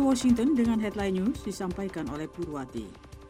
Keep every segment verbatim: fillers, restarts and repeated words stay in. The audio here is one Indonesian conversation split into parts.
Washington dengan headline news disampaikan oleh Purwati.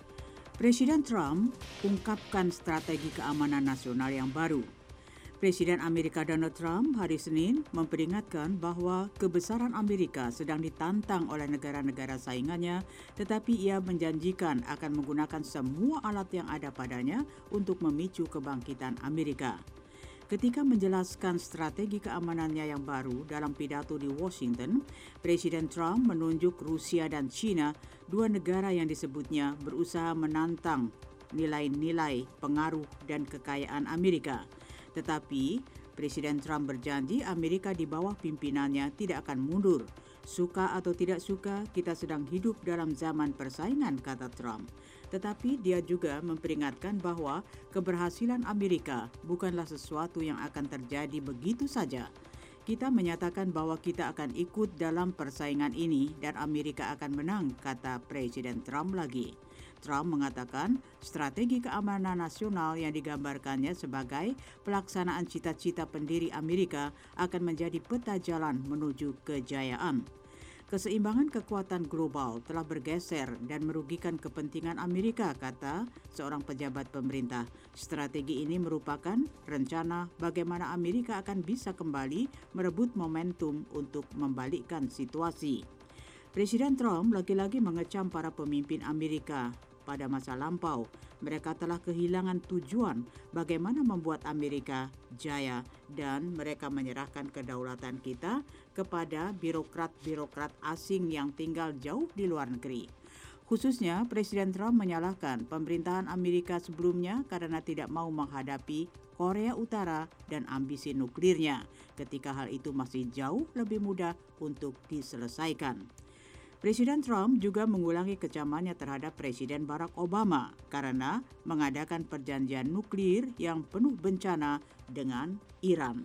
Presiden Trump ungkapkan strategi keamanan nasional yang baru. Presiden Amerika Donald Trump hari Senin memperingatkan bahwa kebesaran Amerika sedang ditantang oleh negara-negara saingannya, tetapi ia menjanjikan akan menggunakan semua alat yang ada padanya untuk memicu kebangkitan Amerika. Ketika menjelaskan strategi keamanannya yang baru dalam pidato di Washington, Presiden Trump menunjuk Rusia dan China, dua negara yang disebutnya berusaha menantang nilai-nilai, pengaruh, dan kekayaan Amerika. Tetapi, Presiden Trump berjanji Amerika di bawah pimpinannya tidak akan mundur. Suka atau tidak suka, kita sedang hidup dalam zaman persaingan, kata Trump. Tetapi dia juga memperingatkan bahwa keberhasilan Amerika bukanlah sesuatu yang akan terjadi begitu saja. Kita menyatakan bahwa kita akan ikut dalam persaingan ini dan Amerika akan menang, kata Presiden Trump lagi. Trump mengatakan strategi keamanan nasional yang digambarkannya sebagai pelaksanaan cita-cita pendiri Amerika akan menjadi peta jalan menuju kejayaan. Keseimbangan kekuatan global telah bergeser dan merugikan kepentingan Amerika, kata seorang pejabat pemerintah. Strategi ini merupakan rencana bagaimana Amerika akan bisa kembali merebut momentum untuk membalikkan situasi. Presiden Trump lagi-lagi mengecam para pemimpin Amerika. Pada masa lampau, mereka telah kehilangan tujuan bagaimana membuat Amerika jaya dan mereka menyerahkan kedaulatan kita kepada birokrat-birokrat asing yang tinggal jauh di luar negeri. Khususnya, Presiden Trump menyalahkan pemerintahan Amerika sebelumnya karena tidak mau menghadapi Korea Utara dan ambisi nuklirnya, ketika hal itu masih jauh lebih mudah untuk diselesaikan. Presiden Trump juga mengulangi kecamannya terhadap Presiden Barack Obama karena mengadakan perjanjian nuklir yang penuh bencana dengan Iran.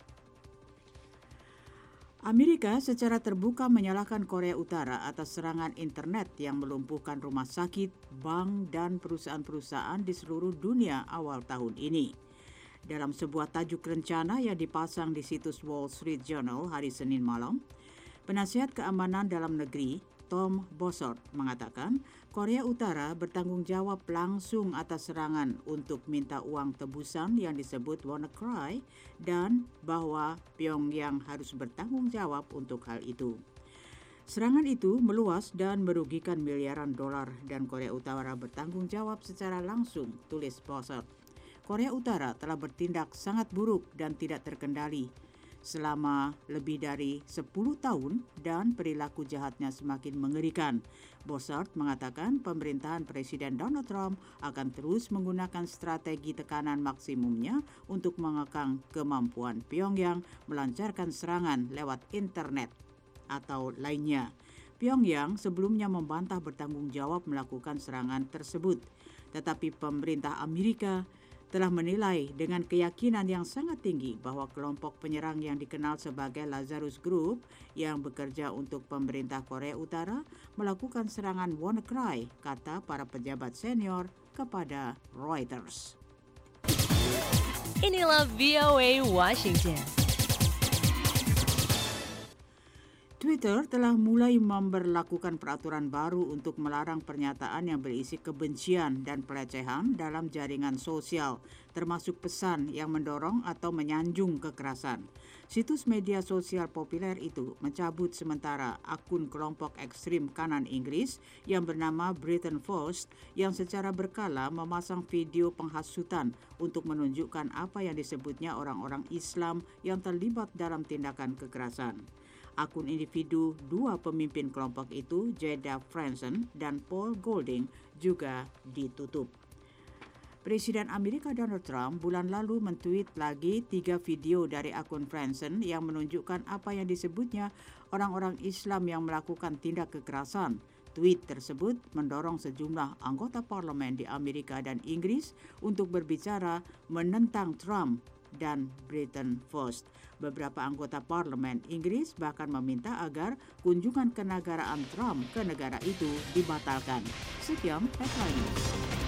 Amerika secara terbuka menyalahkan Korea Utara atas serangan internet yang melumpuhkan rumah sakit, bank, dan perusahaan-perusahaan di seluruh dunia awal tahun ini. Dalam sebuah tajuk rencana yang dipasang di situs Wall Street Journal hari Senin malam, Penasihat Keamanan Dalam Negeri Tom Bossert mengatakan Korea Utara bertanggung jawab langsung atas serangan untuk minta uang tebusan yang disebut WannaCry dan bahwa Pyongyang harus bertanggung jawab untuk hal itu. Serangan itu meluas dan merugikan miliaran dolar dan Korea Utara bertanggung jawab secara langsung, tulis Bossert. Korea Utara telah bertindak sangat buruk dan tidak terkendali selama lebih dari sepuluh tahun dan perilaku jahatnya semakin mengerikan. Bossert mengatakan pemerintahan Presiden Donald Trump akan terus menggunakan strategi tekanan maksimumnya untuk mengekang kemampuan Pyongyang melancarkan serangan lewat internet atau lainnya. Pyongyang sebelumnya membantah bertanggung jawab melakukan serangan tersebut, tetapi pemerintah Amerika telah menilai dengan keyakinan yang sangat tinggi bahwa kelompok penyerang yang dikenal sebagai Lazarus Group yang bekerja untuk pemerintah Korea Utara melakukan serangan WannaCry, kata para pejabat senior kepada Reuters. Inilah V O A Washington. Twitter telah mulai memberlakukan peraturan baru untuk melarang pernyataan yang berisi kebencian dan pelecehan dalam jaringan sosial, termasuk pesan yang mendorong atau menyanjung kekerasan. Situs media sosial populer itu mencabut sementara akun kelompok ekstrim kanan Inggris yang bernama Britain First yang secara berkala memasang video penghasutan untuk menunjukkan apa yang disebutnya orang-orang Islam yang terlibat dalam tindakan kekerasan. Akun individu dua pemimpin kelompok itu, Jada Franson dan Paul Golding, juga ditutup. Presiden Amerika Donald Trump bulan lalu mentweet lagi tiga video dari akun Franson yang menunjukkan apa yang disebutnya orang-orang Islam yang melakukan tindak kekerasan. Tweet tersebut mendorong sejumlah anggota parlemen di Amerika dan Inggris untuk berbicara menentang Trump dan Britain First. Beberapa anggota parlemen Inggris bahkan meminta agar kunjungan kenegaraan Trump ke negara itu dibatalkan. Sekian headline.